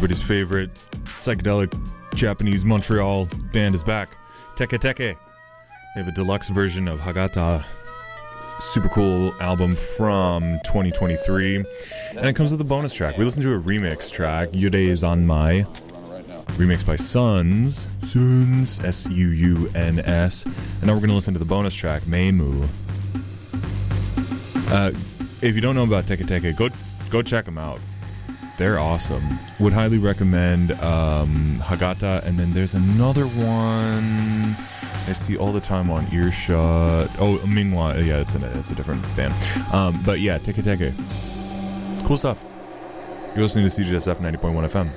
Everybody's favorite psychedelic Japanese Montreal band is back. Teke Teke. They have a deluxe version of Hagata. Super cool album from 2023. And it comes with a bonus track. We listened to a remix track, Yurei Zanmai. Remixed by Suns. Suns. S-U-U-N-S. And now we're going to listen to the bonus track, Meimu. If you don't know about Teke Teke, go check them out. They're awesome. Would highly recommend Hagata, and then there's another one I see all the time on Earshot. Oh, Minghua. Yeah, it's a different band. But yeah, Teke Teke. Cool stuff. You're listening to CJSF 90.1 FM.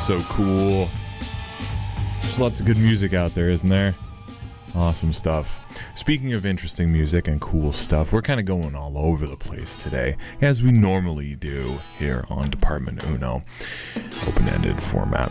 So cool. There's lots of good music out there, isn't there? Awesome stuff. Speaking of interesting music and cool stuff, we're kind of going all over the place today, as we normally do here on Department Uno. Open-ended format.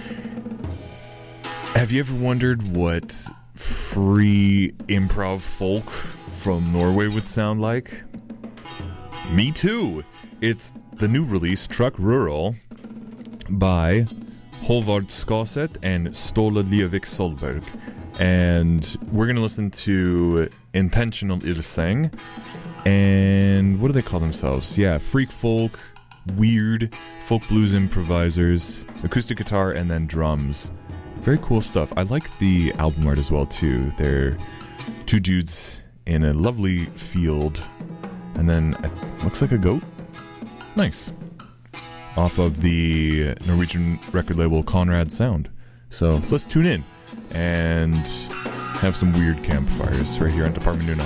Have you ever wondered what free improv folk from Norway would sound like? Me too! It's the new release, Truck Rural, by Håvard Skaseth and Ståle Lievik Solberg. And we're going to listen to Intentional Ilseng. And what do they call themselves? Yeah, freak folk, weird, folk blues improvisers, acoustic guitar, and then drums. Very cool stuff. I like the album art as well, too. They're two dudes in a lovely field. And then it looks like a goat. Nice. Off of the Norwegian record label Conrad Sound. So let's tune in and have some weird campfires right here on Department Uno.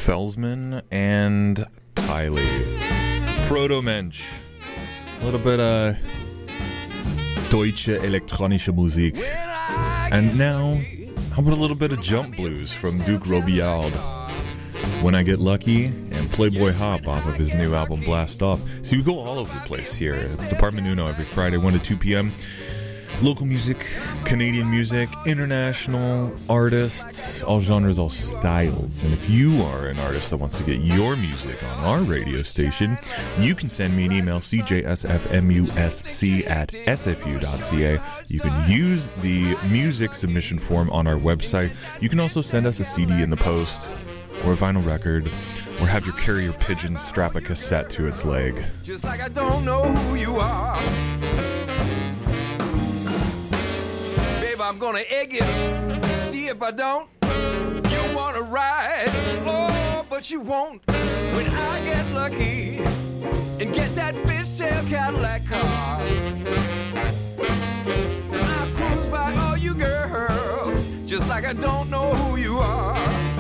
Felsman and Tylee. Proto-Mensch. A little bit of Deutsche elektronische Musik. And now, how about a little bit of jump blues from Duke Robillard? When I Get Lucky, and Playboy Hop off of his new album Blast Off. See, we go all over the place here. It's Department Uno every Friday, 1 to 2 p.m. Local music, Canadian music, international artists, all genres, all styles. And if you are an artist that wants to get your music on our radio station, you can send me an email, cjsfmusc@sfu.ca. You can use the music submission form on our website. You can also send us a CD in the post, or a vinyl record, or have your carrier pigeon strap a cassette to its leg. Just like I don't know who you are. Babe, I'm gonna egg you. See if I don't. You wanna ride, oh, but you won't. When I get lucky and get that fishtail Cadillac car, I'll cruise by all you girls, just like I don't know who you are.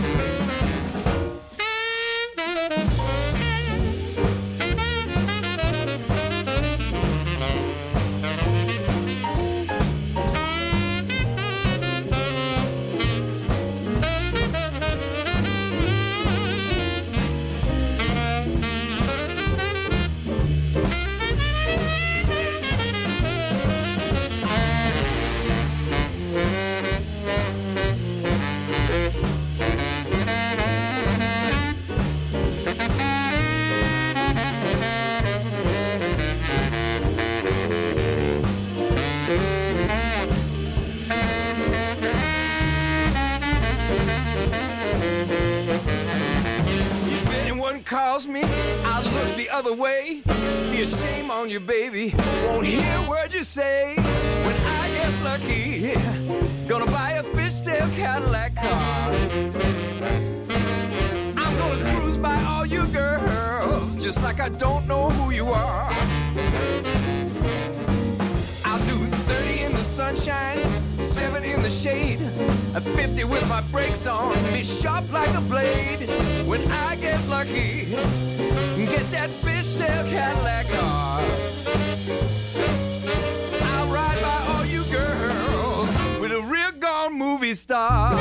Calls me, I'll look the other way. Be a shame on you, baby. Won't hear a word you say. When I get lucky, gonna buy a fishtail Cadillac car. I'm gonna cruise by all you girls, just like I don't know who you are. I'll do 30 in the sunshine, 70 in the shade, a 50 with my brakes on, be sharp like a blade. When I get lucky, get that fishtail Cadillac car. I'll ride by all you girls with a real gone movie star.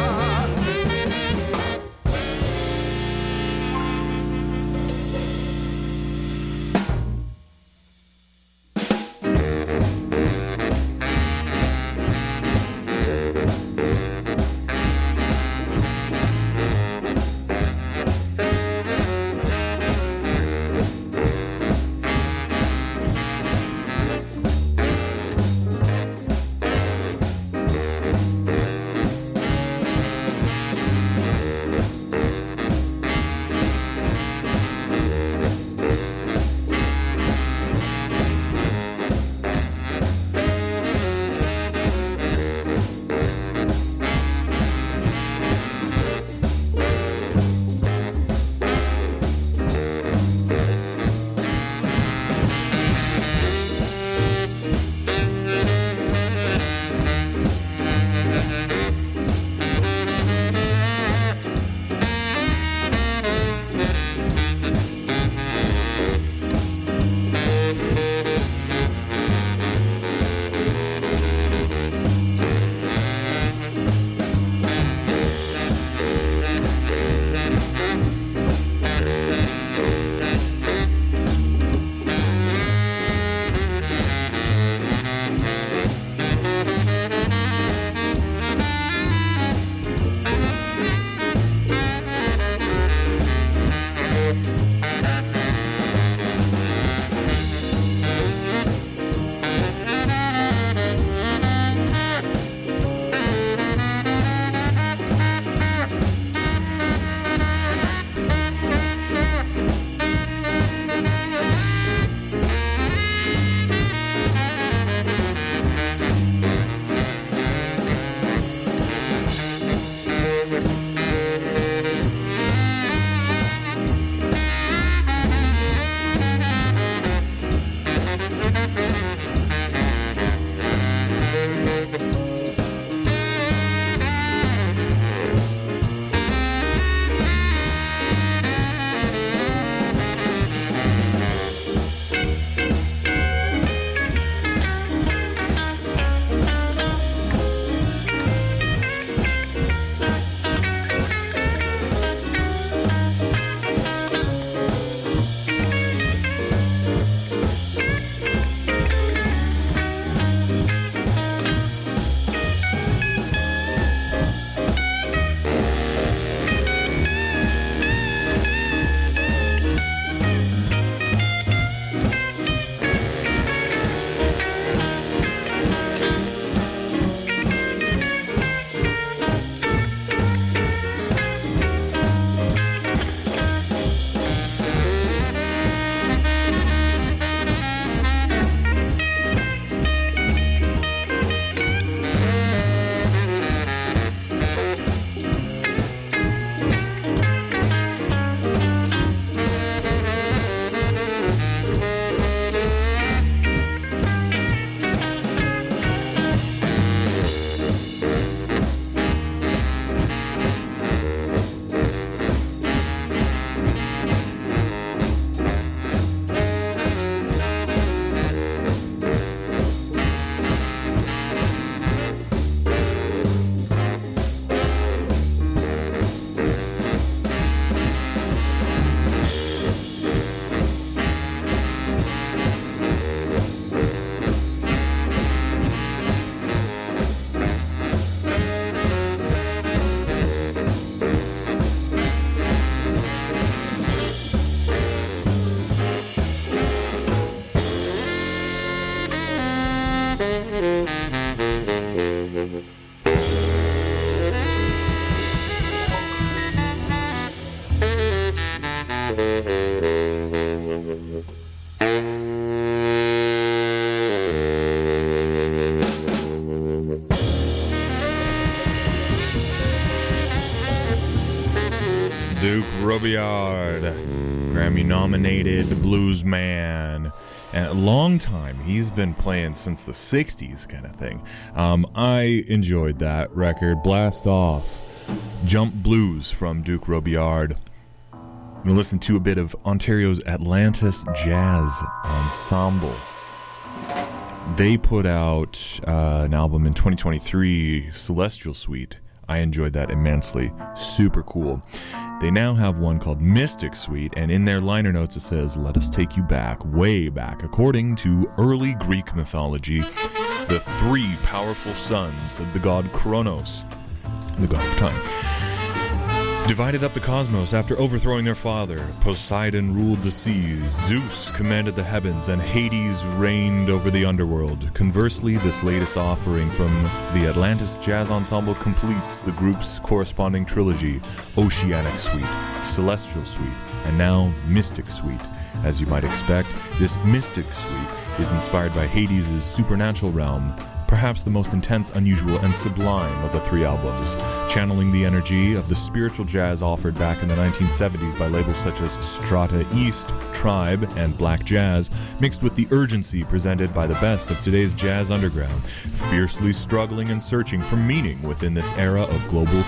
Duke Robillard, Grammy-nominated blues man. And a long time. He's been playing since the 60s kind of thing. I enjoyed that record. Blast Off. Jump Blues from Duke Robillard. I'm going to listen to a bit of Ontario's Atlantis Jazz Ensemble. They put out an album in 2023, Celestial Suite. I enjoyed that immensely. Super cool. They now have one called Mystic Suite, and in their liner notes it says, "Let us take you back, way back. According to early Greek mythology, the three powerful sons of the god Kronos, the god of time, divided up the cosmos after overthrowing their father. Poseidon ruled the seas, Zeus commanded the heavens, and Hades reigned over the underworld. Conversely, this latest offering from the Atlantis Jazz Ensemble completes the group's corresponding trilogy, Oceanic Suite, Celestial Suite, and now Mystic Suite. As you might expect, this Mystic Suite is inspired by Hades' supernatural realm, perhaps the most intense, unusual, and sublime of the three albums, channeling the energy of the spiritual jazz offered back in the 1970s by labels such as Strata East, Tribe, and Black Jazz, mixed with the urgency presented by the best of today's jazz underground, fiercely struggling and searching for meaning within this era of global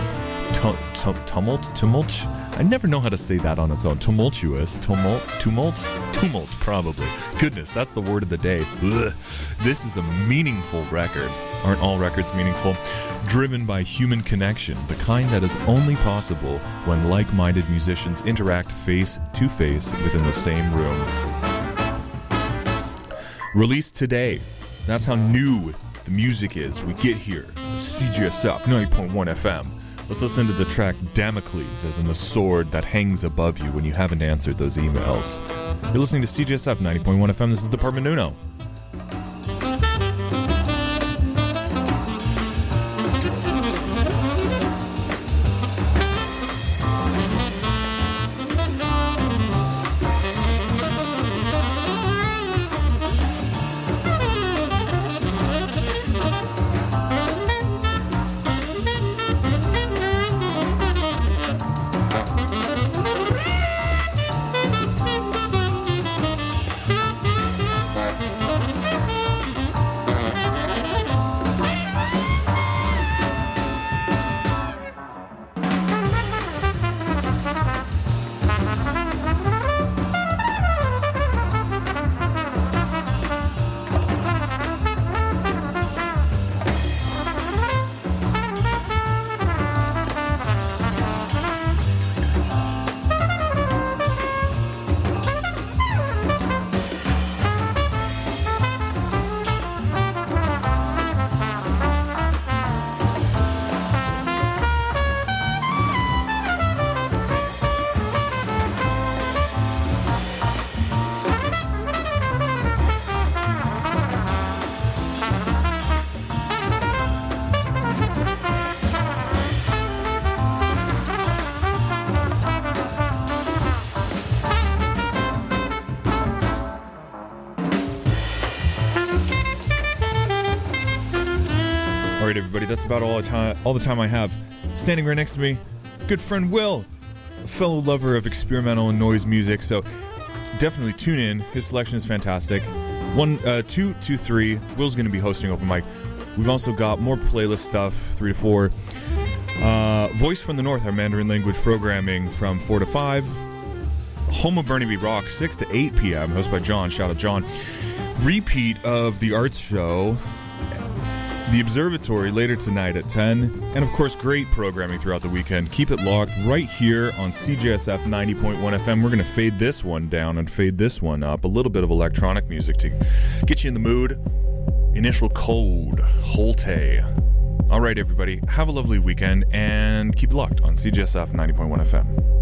tumult. I never know how to say that on its own. Tumult, probably. Goodness, that's the word of the day. Ugh. This is a meaningful record. Aren't all records meaningful? Driven by human connection, the kind that is only possible when like-minded musicians interact face to face within the same room. Released today. That's how new the music is. We get here. CJSF 90.1 FM. Let's listen to the track Damocles, as in the sword that hangs above you when you haven't answered those emails. You're listening to CJSF 90.1 FM. This is Department Uno. Alright everybody, that's about all the time I have. Standing right next to me, good friend Will, a fellow lover of experimental and noise music, so definitely tune in. His selection is fantastic. 1, 2, 3, Will's going to be hosting open mic. We've also got more playlist stuff, 3 to 4. Voice from the North, our Mandarin language programming from 4 to 5. Home of Burnaby Rock, 6 to 8 p.m., hosted by John. Shout out John. Repeat of the arts show, The Observatory, later tonight at 10. And of course, great programming throughout the weekend. Keep it locked right here on CJSF 90.1 FM. We're going to fade this one down and fade this one up. A little bit of electronic music to get you in the mood. Initial Code, Holte. All right, everybody, have a lovely weekend and keep it locked on CJSF 90.1 FM.